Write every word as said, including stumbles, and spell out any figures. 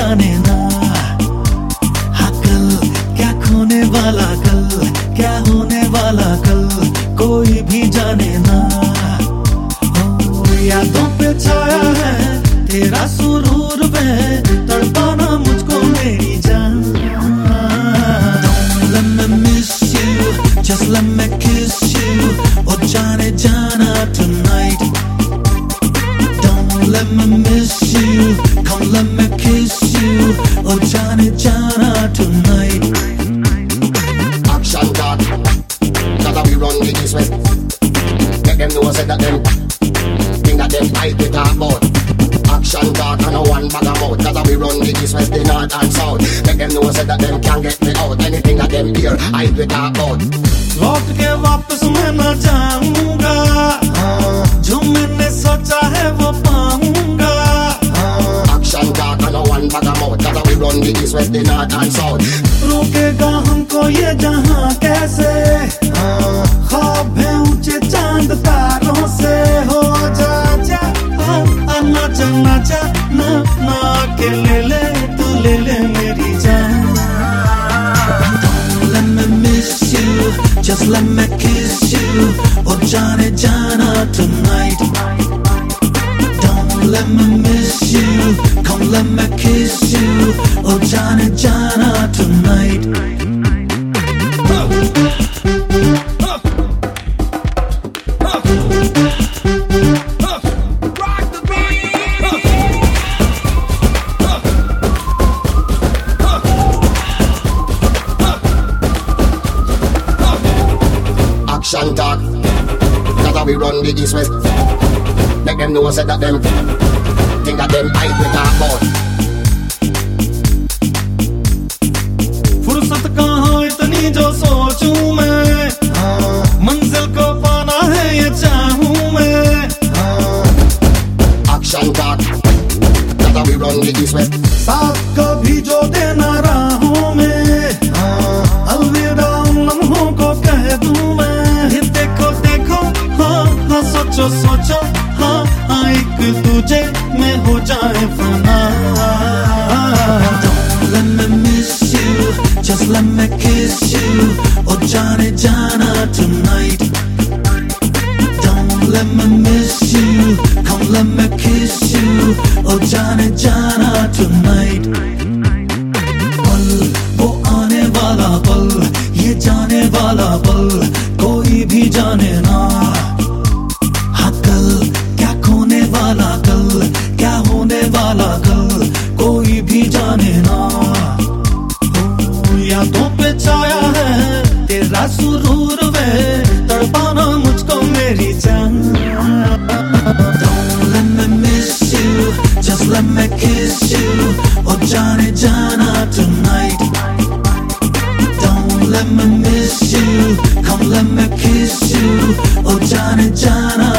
जाने ना, हाँ कल क्या खोने वाला, कल क्या होने वाला, कल कोई भी जाने ना। यादों पे छाया है तेरा सुरूर में, तड़पाना मुझको मेरी जान। Don't let me miss you, just let me kiss you, oh जाने जाना tonight। Don't let me miss you, come let me kiss you, oh जाने जाना tonight। Action talk, that's how we run the east west. Make them know say that them thing that them hype we talk about. Action talk and no one bag of mouth. That's how we run the east west, the north and south. Make them know say that them can't get me out. Anything that them hear, hype we talk about. लौट के वापस मैं न जाऊंगा, जो मैंने सोचा है वो पाऊंगा। Action talk and no one bag of mouth. That's how we run the east west, the north and south. रोकेगा हमको ये जहां कैसे, ख्वाब है ऊंचे चांद तारों से। हो जा जा आ नाचा नाचा ना ना के ले ले तू ले ले मेरी जान। Don't let me miss you, just let me kiss you, oh जाने जाना tonight। Don't let me miss you, come let me kiss you, oh जाने जाना tonight। Action talk, that's how we run the east west. Make them know say that them think that them hype we talk about. फुर्सत कहाँ इतनी जो सोचूं मैं, मंजिल को पाना है ये चाहूं मैं। Action talk, that's how we run the east west. साथ कभी जो देना राहों में, अलविदा उन लम्हों को कह दूं मैं। ये देखो देखो हाँ हाँ सोचो सोचो हाँ हाँ एक दूजे में हो जाए फना। Don't let me miss you, just let me kiss you, oh जाने जाना tonight। Don't let me miss you, come let me kiss you, oh जाने जाना tonight। पल वो आने वाला पल, ये जाने वाला पल कोई भी जाने ना, हाँ कल क्या खोने वाला, कल क्या होने वाला, कल कोई भी जाने ना। यादों पे छाया है तेरा सुरूर में, तड़पाना मुझको मेरी जान। Don't let me miss you, just let me kiss you, oh जाने जाना tonight। Don't let me miss you, come let me kiss you, oh जाने जाना